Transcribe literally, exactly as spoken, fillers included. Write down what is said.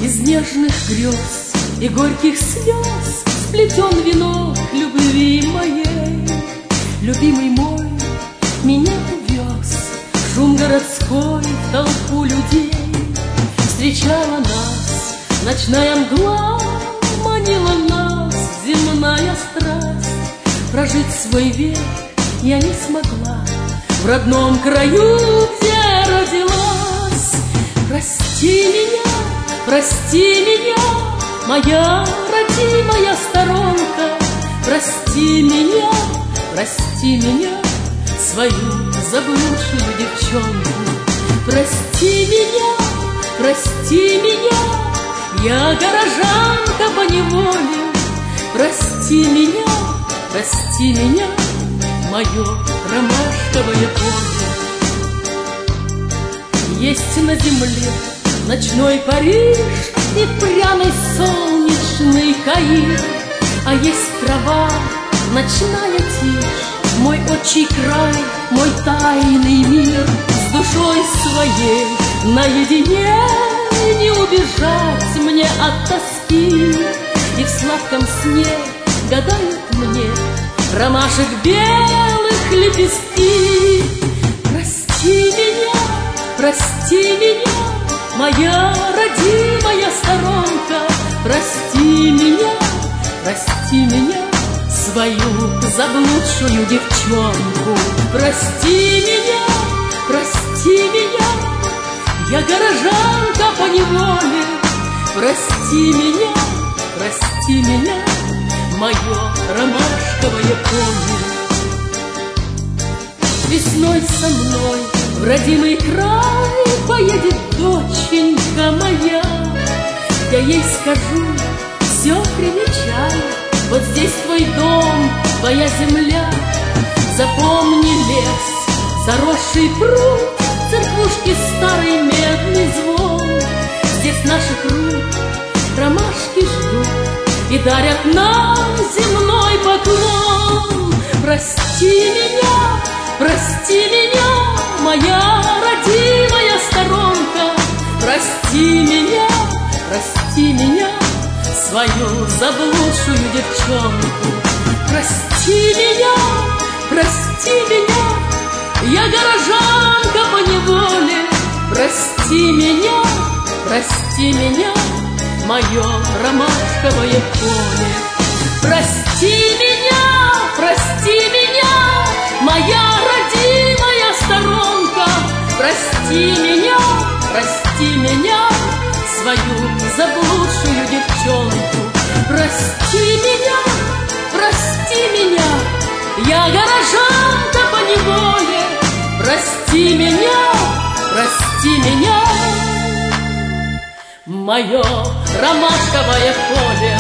Из нежных грез и горьких слез сплетен венок любви моей. Любимый мой меня увез в шум городской, в толпу людей. Встречала нас ночная мгла, манила нас земная страсть. Прожить свой век я не смогла в родном краю, где родилась. Прости меня, прости меня, моя родимая сторонка. Прости меня, прости меня, свою заблудшую девчонку. Прости меня, прости меня, я горожанка поневоле. Прости меня, прости меня, мое ромашковое поле. Есть на земле ночной Париж и пряный солнечный Каир, а есть трава, ночная тишь, мой отчий край, мой тайный мир. С душой своей наедине не убежать мне от тоски, и в сладком сне гадают мне ромашек белых лепестки. Прости меня, прости меня, моя родимая сторонка. Прости меня, прости меня, свою заблудшую девчонку. Прости меня, прости меня, я горожанка поневоле. Прости меня, прости меня, мое ромашковое поле. Весной со мной в родимый край поедет доченька моя. Я ей скажу, все примечай, вот здесь твой дом, твоя земля. Запомни лес, заросший пруд, церквушки старый медный звон. Здесь наших рук ромашки ждут и дарят нам земной поклон. Прости меня, прости меня, моя родимая сторонка. Прости меня, прости меня, свою заблудшую девчонку. Прости меня, прости меня, я горожанка поневоле. Прости меня, прости меня, мое ромашковое поле. Прости меня, прости меня, моя родимая сторонка. Прости меня, прости меня, свою заблудшую девчонку. Прости меня, прости меня, я горожанка поневоле. Прости меня, прости меня, мое ромашковое поле.